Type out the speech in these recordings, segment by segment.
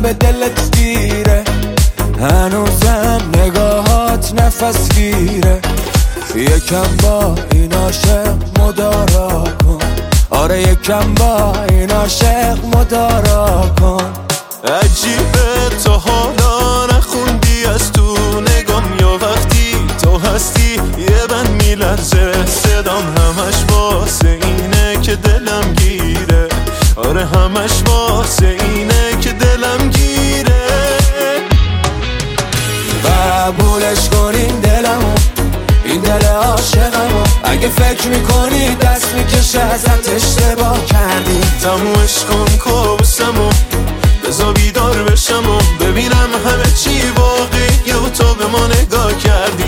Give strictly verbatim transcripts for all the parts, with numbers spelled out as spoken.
به دلت گیره، هنوزم نگاهات نفس گیره. یکم با این عاشق مدارا کن، آره یکم با این عاشق مدارا کن. عجیبه تو حالا نخوندی از تو نگام، یا وقتی تو هستی یه بند میلرزه صدام، همش واسه اینه که دلم گیره، آره همش واسه اینه که دلم گیره. قبولش کن این دلمو، این دل عاشقمو، اگه فکر میکنی دست میکشه ازت اشتباه کردی. تمومش کن کابوسمو، بذار بیدار بشم و ببینم همه چی واقعیه و تو به ما نگاه کردی.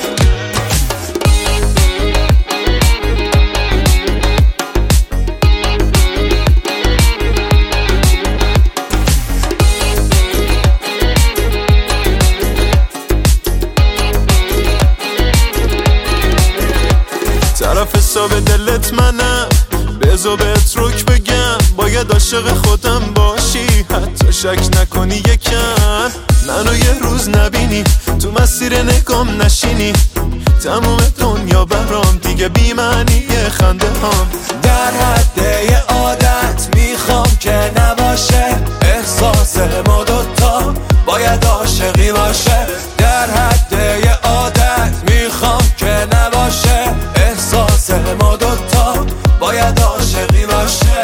طرف حساب دلت منم، بذار بهت رک بگم، باید عاشق خودم باشی، حتی شک نکنی یکم، منو یه روز نبینی، تو مسیر نگام نشینی، تموم دنیا برام دیگه بی معنیه خنده هام. در حد یه عادت میخوام که نباشه، احساس ما دوتا باید عاشقی باشه. در حد یه عادت میخوام که نباشه، احساس ما دوتا باید عاشقی باشه.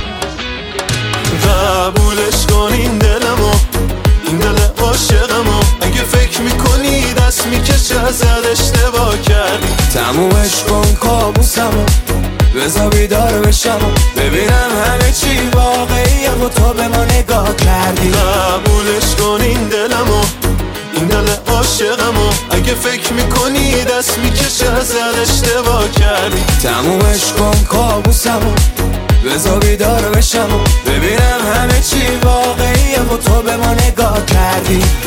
قبولش کن این دلمو، این دل عاشقمو، اگه فکر میکنی دست میکشه ازت اشتباه کردی. تمومش کن کابوسمو، بذار بیدار بشم و ببینم همه چی واقعیه و تو به ما نگاه کردی. قبولش کن این دلمو، این دل عاشقمو، اگه فکر میکنی دست میکشه ازت اشتباه کردی. تمومش کن کابوسمو، بذار بیدار بشم و ببینم همه چی واقعیه و تو به ما نگاه کردی.